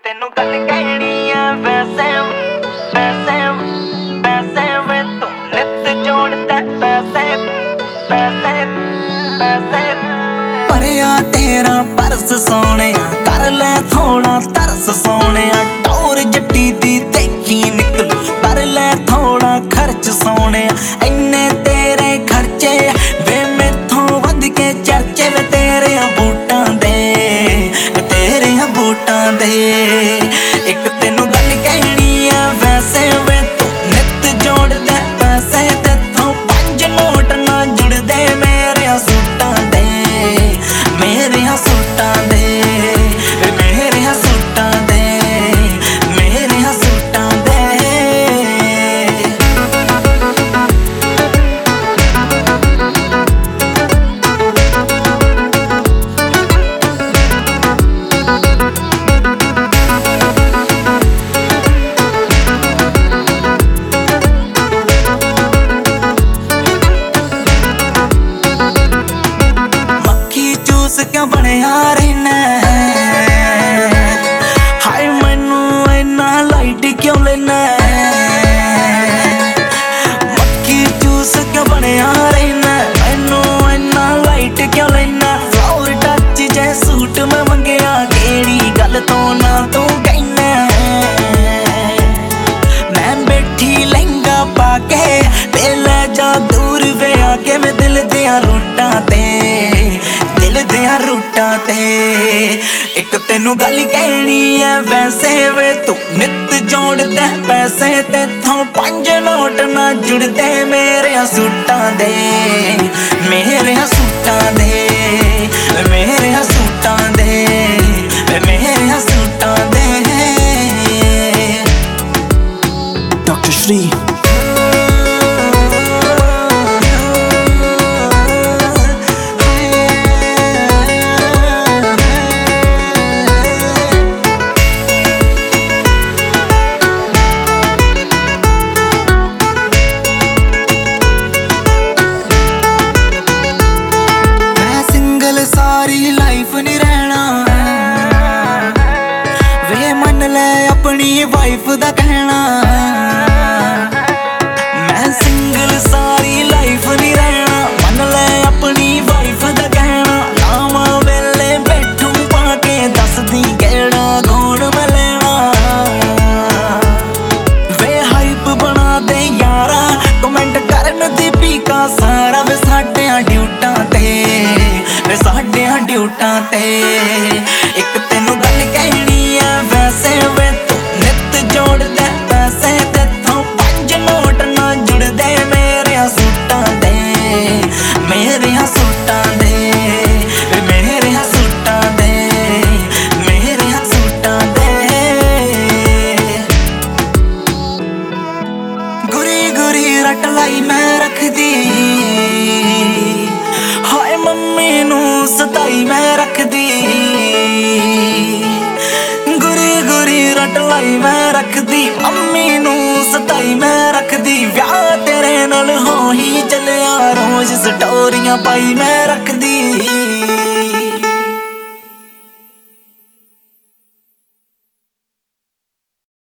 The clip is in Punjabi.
ਤੈਨੂੰ ਗੱਲ ਕਹਿਣੀ ਆ ਵੈਸੇ ਵੈਸੇ ਵੈਸੇ ਵੇ ਤੂੰ ਨਿੱਤ ਜੋੜਦਾ ਪੈਸੇ ਪੈਸੇ ਪੈਸੇ ਪਰਿਆ ਤੇਰਾ ਪਰਸ ਸੋਹਣਿਆ ਕਰ ਲੈ ਥੋੜਾ ਤਰਸ ਸੋਹਣਿਆ ਟੌਰ ਜੱਟੀ ਦੀ ਦੇਖੀ ਨਿਕਲ ਕਰ ਲੈ ਥੋੜਾ ਖਰਚ ਸੋਹਣਿਆ ਇੰਨੇ ਤੇਰੇ ਖਰਚੇ ਵੇ ਮੈਥੋਂ ਵੱਧ ਕੇ ਚਰਚੇ ਵੇ ਤੇਰੇ ਬੂਟਾਂ ਦੇ ਇੱਕ ਤੈਨੂੰ ਗੱਲ ਕਹਿਣੀ ਆ ਵੈਸੇ ਵੇ ਤੂੰ ਨਿੱਤ ਜੋੜਦਾ ਪੈਸੇ ਤੇਥੋਂ 5 ਨੋਟ ਨਾ ਜੁੜਦੇ ਮੇਰੇ ਸੂਟਾਂ ਦੇ ਮੇਰੇ ਸੂਟਾਂ ਦੇ ਮੇਰੇ ਸੂਟਾਂ ਦੇ ਮੇਰੇ ਸੂਟਾਂ ਦੇ ਕਿਉਂ ਬਣਿਆ ਰਹਿਣਾ ਹਾਏ ਮੈਨੂੰ ਇੰਨਾ ਲਾਈਟ ਕਿਉਂ ਲੈਣਾ ਮੱਖੀ ਜੂਸ ਕਿਉਂ ਬਣਿਆ ਰਹਿਣਾ ਮੈਨੂੰ ਇੰਨਾ ਲਾਈਟ ਕਿਉਂ ਲੈਣਾ ਫਲਾਵਰ ਟੱਚ ਜੇ ਸੂਟ ਮੈਂ ਮੰਗਿਆ ਕਿਹੜੀ ਗੱਲ ਤੋਂ ਨਾ ਤੂੰ ਕਹਿਣਾ ਮੈਂ ਬੈਠੀ ਲਹਿੰਗਾ ਪਾ ਕੇ ਤੇ ਲੈ ਜਾ ਦੂਰ ਵੇ ਆ ਕੇ ਮੈਂ ਦਿਲ ਦੀਆਂ ਰੂਟਾਂ ਤੇ ਰੂਟਾਂ ਤੇ ਇੱਕ ਤੈਨੂੰ ਗੱਲ ਕਹਿਣੀ ਐ ਵੈਸੇ ਵੇ ਤੂੰ ਨਿੱਤ ਜੋੜਦਾ ਪੈਸੇ ਤੇਥੋਂ 5 ਨੋਟ ਨਾ ਜੁੜਦੇ ਮੇਰੇ ਸੂਟਾਂ ਦੇ ਮੇਰੇ ਸੂਟਾਂ ਦੇ ਮੇਰੇ ਸੂਟਾਂ ਦੇ ਮੇਰੇ ਸੂਟਾਂ ਦੇ ਡਾਕਟਰ ਸ਼੍ਰੀ ਸਾਰੀ ਲਾਈਫ ਨੀ ਰਹਿਣਾ ਵੇ ਮੰਨ ਲੈ ਆਪਣੀ ਵਾਈਫ ਦਾ ਕਹਿਣਾ ਮੈਂ ਸਿੰਗਲ ਸਾਰੀ ਲਾਈਫ ਨੀ ਰਹਿਣਾ ਮੰਨ ਲੈ ਆਪਣੀ ਵਾਈਫ ਦਾ ਕਹਿਣਾ ਲਾਵਾਂ ਵੇਲੇ ਬੈਠੂ ਪਾ ਕੇ ਦੱਸਦੀ ਕਿਹੜਾ ਗੋਣ ਮੈਂ ਲੈਣਾ ਵੇ ਹਾਈਪ ਬਣਾ ਦੇ ਯਾਰਾ ਕਮੈਂਟ ਕਰਨ ਦੀ ਪੀਕਾ ਸਾਰਾ ਵੇ ਸਾਡਿਆਂ ਡਿਊਟਾਂ ਤੇ ਸਾਡਿਆਂ ਡਿਊਟਾਂ ਤੇ ਇੱਕ ਤੈਨੂੰ ਗੱਲ ਕਹਿਣੀ ਆ ਵੈਸੇ ਵੇ ਤੂੰ ਨਿੱਤ ਜੋੜਦਾ ਪੈਸੇ ਤੇਥੋਂ 5 ਨੋਟ ਨਾ ਜੁੜਦੇ ਮੇਰੇ ਸੂਟਾਂ ਦੇ ਮੇਰੇ ਸੂਟਾਂ ਦੇ ਮੇਰੇ ਸੂਟਾਂ ਦੇ ਮੇਰੇ ਸੂਟਾਂ ਦੇ ਗੁਰੀ ਗੁਰੀ ਰੱਟ ਲਾਈ ਮੈਂ ਰੱਖਦੀ ਹਾਏ ਮੰਮੀ ਨੂੰ ਸਤਾਈ ਮੈਂ ਰੱਖਦੀ ਗੁਰੀ ਗੁਰੀ ਰੱਟ ਲਾਈ ਮੈਂ ਰੱਖਦੀ ਮੰਮੀ ਨੂੰ ਸਤਾਈ ਮੈਂ ਰੱਖਦੀ ਵਿਆਹ ਤੇਰੇ ਨਾਲ ਹੋ ਹੀ ਚੱਲਿਆ ਰੋਜ਼ ਸਟੋਰੀਆਂ ਪਾਈ ਮੈਂ ਰੱਖਦੀ